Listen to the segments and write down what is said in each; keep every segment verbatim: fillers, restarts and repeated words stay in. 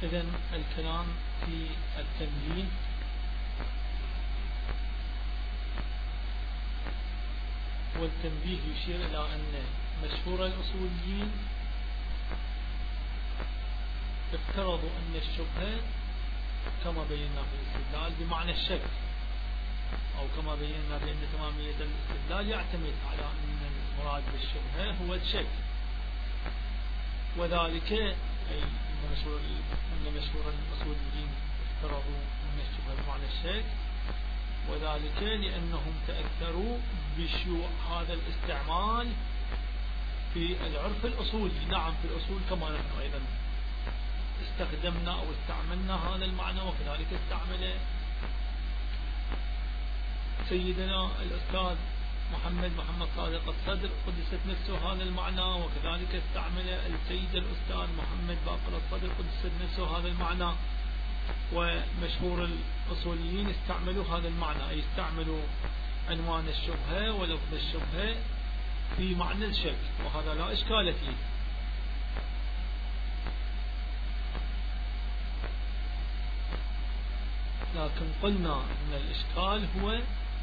إذن الكلام في التنبيه والتنبيه يشير إلى أن مشهور الأصوليين افترضوا أن الشبهة كما بينا في الاستدلال بمعنى الشك، أو كما بينا بأن تمامية الاستدلال يعتمد على أن المراد بالشبهة هو الشك، وذلك أي أن مشهور أن مشهور الأصوليين افترضوا أن الشبهة بمعنى الشك، وذلك لأنهم تأثروا بشيوع هذا الاستعمال في العرف الأصولي. نعم، في الأصول كما نحن أيضا استخدمنا أو استعملنا هذا المعنى، وكذلك استعمل سيدنا الأستاذ محمد محمد صادق الصدر قدست نفسه هذا المعنى، وكذلك استعمل السيد الأستاذ محمد باقر الصدر قدست نفسه هذا المعنى. ومشهور الأصوليين استعملوا هذا المعنى، أي استعملوا عنوان الشبهة ولفظ الشبهة في معنى الشك، وهذا لا إشكال فيه. لكن قلنا أن الإشكال هو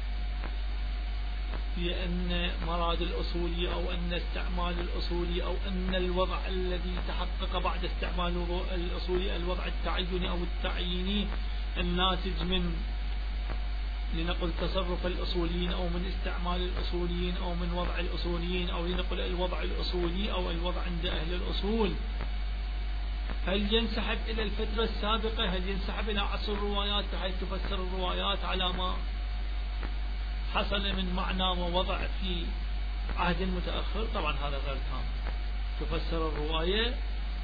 في أن مراد الأصولي أو أن استعمال الأصولي أو أن الوضع الذي تحقق بعد استعمال الأصولي الوضع التعيني أو التعييني الناتج من لنقل تصرف الأصوليين أو من استعمال الأصوليين أو من وضع الأصوليين أو لنقل الوضع الأصولي أو الوضع عند أهل الأصول، هل ينسحب إلى الفترة السابقة؟ هل ينسحب إلى عصر الروايات بحيث تفسر الروايات على ما حصل من معنى ووضع في عهد متأخر؟ طبعا هذا غير تام. تفسر الرواية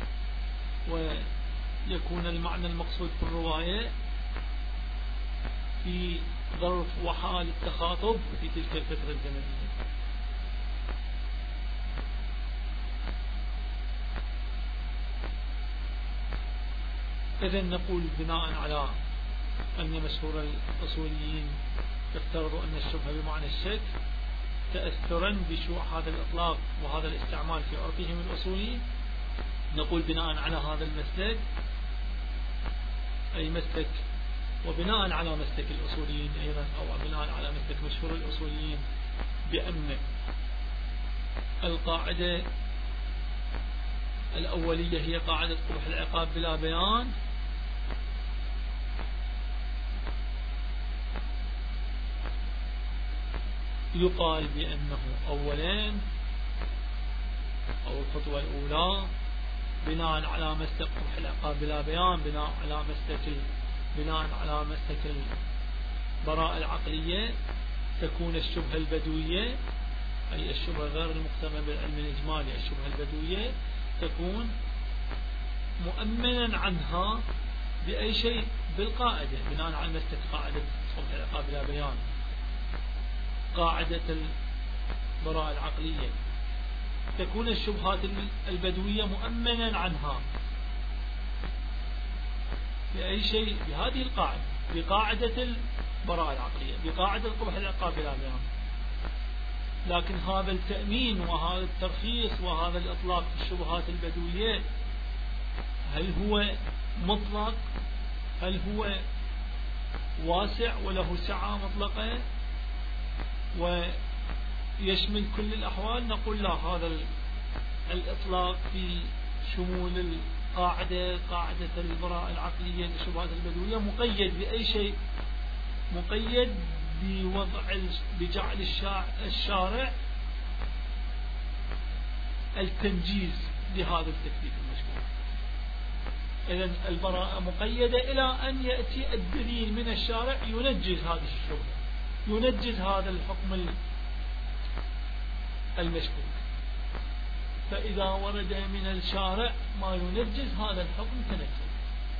ويكون المعنى المقصود في الرواية في ظرف وحال التخاطب في تلك الفترة الزمنية. إذن نقول بناء على أن مشهور الأصوليين افترضوا أن الشبهة بمعنى الشك تأثرا بشيوع هذا الإطلاق وهذا الاستعمال في عرفهم الأصولي، نقول بناء على هذا المسلك أي مسلك وبناء على مسلك الأصوليين أيضا أو بناء على مسلك مشهور الأصوليين بأن القاعدة الأولية هي قاعدة قبح العقاب بلا بيان، يقال بأنه أولا أو الخطوة الأولى بناء على مسلك قبح العقاب بلا بيان، بناء على مسلك بناء على مسلك البراءة العقلية تكون الشبهة البدوية أي الشبهة غير المقترنة بالعلم الإجمالي، الشبهة البدوية تكون مؤمنا عنها بأي شيء بالقاعدة بناء على مسلك قاعدة قبح العقاب بلا بيان، قاعدة البراءة العقلية تكون الشبهات البدوية مؤمنا عنها بأي شيء بهذه القاعدة بقاعدة البراءة العقلية بقاعدة قبح العقاب بلا بيان. لكن هذا التأمين وهذا الترخيص وهذا الإطلاق في الشبهات البدوية هل هو مطلق؟ هل هو واسع وله سعة مطلقة ويشمل كل الأحوال؟ نقول لا، هذا الإطلاق في شمول القاعدة قاعدة البراءة العقلية للشبهات البدوية مقيد بأي شيء؟ مقيد بوضع بجعل الشارع التنجيز لهذا التكليف المشروع. إذن البراءة مقيدة إلى أن يأتي الدليل من الشارع ينجز هذه الشبهة، ينجز هذا الحكم المشكوك. فإذا ورد من الشارع ما ينجز هذا الحكم تنجز.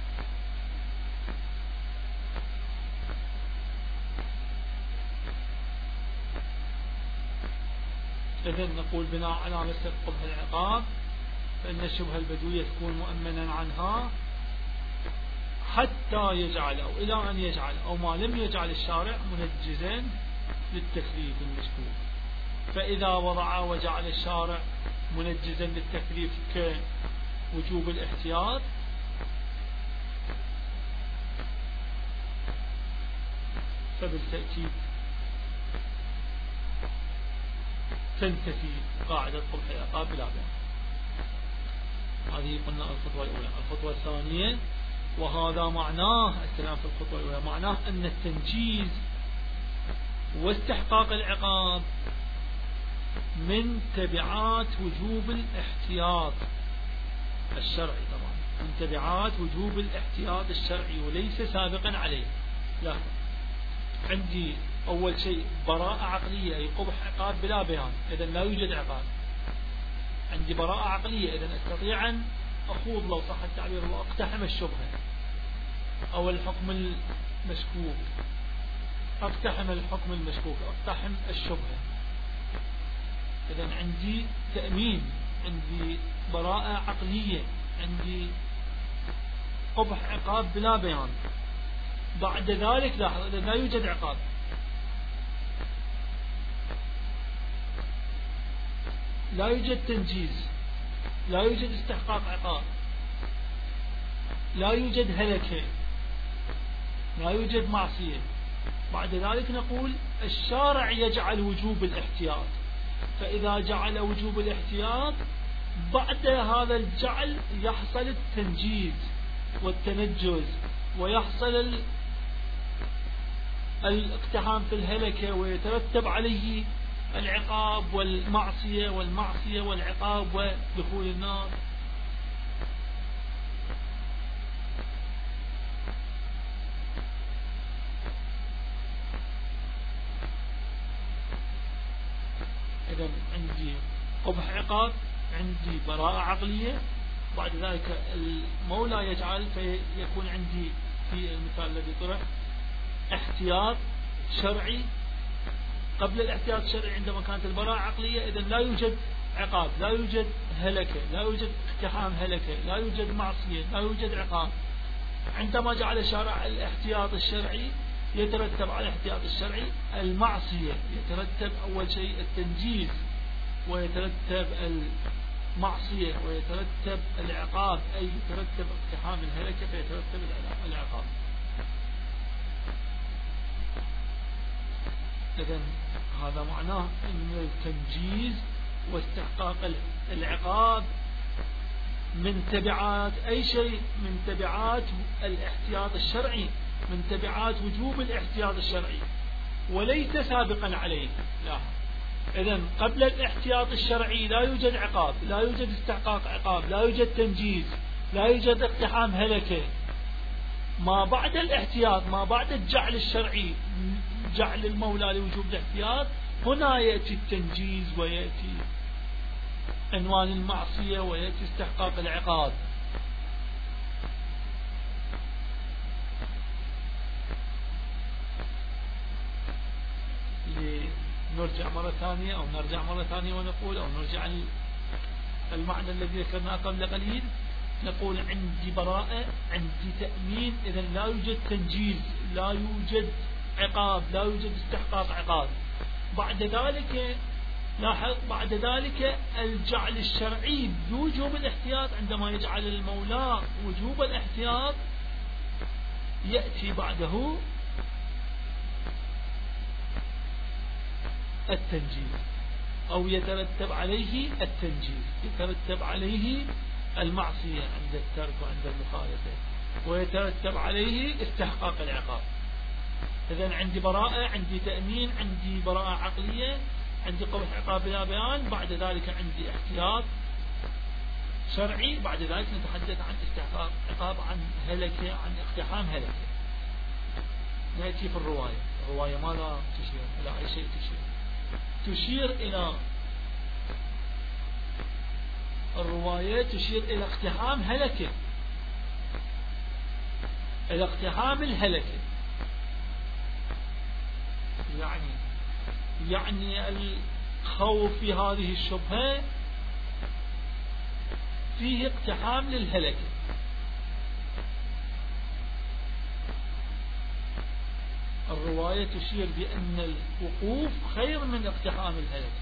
إذن نقول بناء على مسلك قبح العقاب فإن الشبهة البدوية تكون مؤمنا عنها حتى يجعل أو إلى أن يجعل أو ما لم يجعل الشارع منجزا للتكليف المشكوك. فإذا وضع وجعل فبالتأكيد تنتفي قاعدة قبح العقاب بلا بيان. هذه قلنا الخطوة الأولى. الخطوة الثانية، وهذا معناه الكلام في الخطوة الأولى، معناه أن التنجيز واستحقاق العقاب من تبعات وجوب الاحتياط الشرعي، طبعا من تبعات وجوب الاحتياط الشرعي وليس سابقا عليه. لا، عندي أول شيء براءة عقلية، أي قبح عقاب بلا بيان، إذا لا يوجد عقاب. عندي براءة عقلية، إذا أستطيع أن أخوض لو صح التعبير وأقتحم الشبهة أو الحكم المشكوك، أقتحم الحكم المشكوك، أقتحم الشبهة. إذا عندي تأمين، عندي براءة عقلية، عندي قبح عقاب بلا بيان. بعد ذلك لاحظ، إذا لا يوجد عقاب، لا يوجد تنجيز، لا يوجد استحقاق عقاب، لا يوجد هلكة، لا يوجد معصية. بعد ذلك نقول الشارع يجعل وجوب الاحتياط، فإذا جعل وجوب الاحتياط بعد هذا الجعل يحصل التنجيز والتنجز، ويحصل الاقتحام في الهلكة، ويترتب عليه العقاب والمعصية والمعصية والعقاب ودخول النار. إذا عندي قبح عقاب، عندي براءة عقلية، بعد ذلك المولى يجعل فيكون عندي في المثال الذي طرح احتياط شرعي. قبل الاحتياط الشرعي عندما كانت البراءة عقلية، إذا لا يوجد عقاب، لا يوجد هلكة، لا يوجد اقتحام هلكة، لا يوجد معصية، لا يوجد عقاب. عندما جعل الشارع الاحتياط الشرعي يترتب على الاحتياط الشرعي المعصية، يترتب أول شيء التنجيز، ويترتب المعصية، ويترتب العقاب، أي يترتب اقتحام الهلكة فيترتب العقاب. إذن هذا معناه أن التنجيز واستحقاق العقاب من تبعات أي شيء، من تبعات الاحتياط الشرعي، من تبعات وجوب الاحتياط الشرعي وليس سابقا عليه. لا، إذن قبل الاحتياط الشرعي لا يوجد عقاب، لا يوجد استحقاق عقاب، لا يوجد تنجيز، لا يوجد اقتحام هلكة. ما بعد الاحتياط، ما بعد الجعل الشرعي، جعل المولى لوجوب الاحتياط، هنا يأتي التنجيز ويأتي عنوان المعصية ويأتي استحقاق العقاب. نرجع مرة ثانية أو نرجع مرة ثانية ونقول، أو نرجع المعنى الذي ذكرناه قبل قليل، نقول عندي براءة، عندي تأمين، إذا لا يوجد تنجيز، لا يوجد عقاب، لا يوجد استحقاق عقاب. بعد ذلك لاحظ، بعد ذلك الجعل الشرعي بوجوب الاحتياط، عندما يجعل المولى وجوب الاحتياط يأتي بعده التنجيز، أو يترتب عليه التنجيز، يترتب عليه المعصية عند الترك وعند المخالفة، ويترتب عليه استحقاق العقاب. إذن عندي براءة، عندي تأمين، عندي براءة عقلية، عندي قبح عقاب بلا بيان، بعد ذلك عندي احتياط شرعي، بعد ذلك نتحدث عن استحقاق عقاب، عن هلكة، عن اقتحام هلكة. نأتي في الرواية. الرواية ماذا تشير؟ إلى أي شيء تشير؟ تشير إلى الرواية تشير إلى اقتحام هلكة، إلى اقتحام الهلكة. يعني يعني الخوف في هذه الشبهة فيه اقتحام للهلكة. الرواية تشير بأن الوقوف خير من اقتحام الهلكة.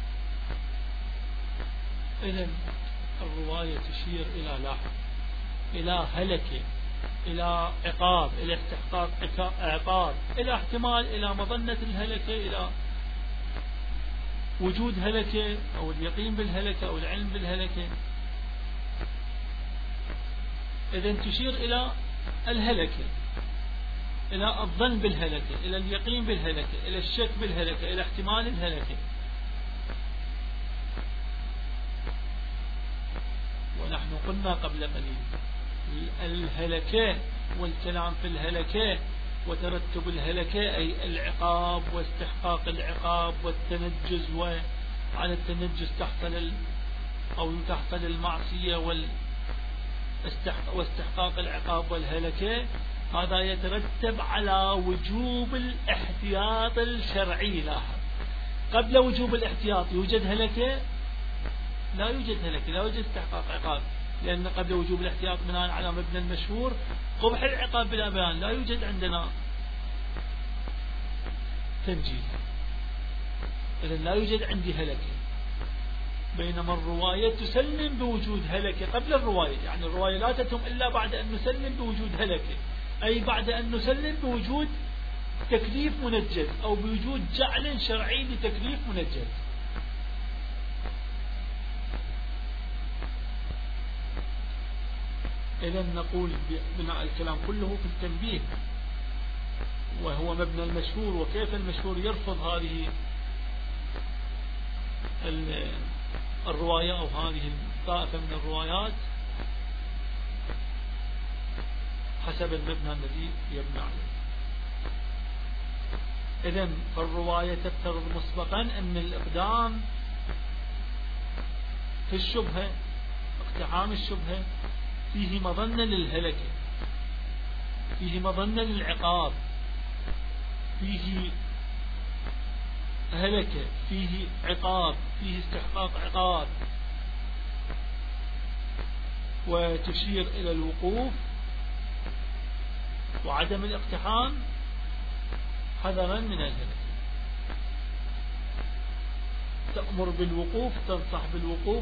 إذن الرواية تشير إلى لاحظ إلى هلكة، إلى عقاب، إلى استحقاق عقاب، إلى احتمال، إلى مظنة الهلكة، إلى وجود هلكة أو اليقين بالهلكة أو العلم بالهلكة. إذن تشير إلى الهلكة، إلى الظن بالهلكة، إلى اليقين بالهلكة، إلى الشك بالهلكة، إلى احتمال الهلكة. ونحن قلنا قبل قليل الهلكة والكلام في الهلكة وترتب الهلكة أي العقاب واستحقاق العقاب والتنجز، وعلى التنجز تحصل أو تحصل المعصية واستحقاق العقاب والهلكة. هذا يترتب على وجوب الاحتياط الشرعي. لاحظ، قبل وجوب الاحتياط يوجد هلكة؟ لا يوجد هلكة، لا يوجد استحقاق عقاب، لأن قبل وجوب الاحتياط بناء على مبنى المشهور قبح العقاب بلا بيان، لا يوجد عندنا تنجيز. إذن لا يوجد عندي هلكة، بينما الرواية تسلم بوجود هلكة قبل الرواية. يعني الرواية لا تتم إلا بعد أن نسلم بوجود هلكة، أي بعد أن نسلم بوجود تكليف منجز أو بوجود جعل شرعي لتكليف منجز. إذن نقول بناء الكلام كله في التنبيه، وهو مبنى المشهور، وكيف المشهور يرفض هذه الرواية أو هذه الطائفة من الروايات حسب المبنى الذي يبنى عليه. إذن فالرواية تفترض مسبقا أن الإقدام في الشبهة، اقتحام الشبهة، فيه مظنة للهلكة، فيه مظنة للعقاب، فيه هلكة، فيه عقاب، فيه استحقاق عقاب، وتشير إلى الوقوف وعدم الاقتحام حذرا من الهلكة. تأمر بالوقوف، تنصح بالوقوف.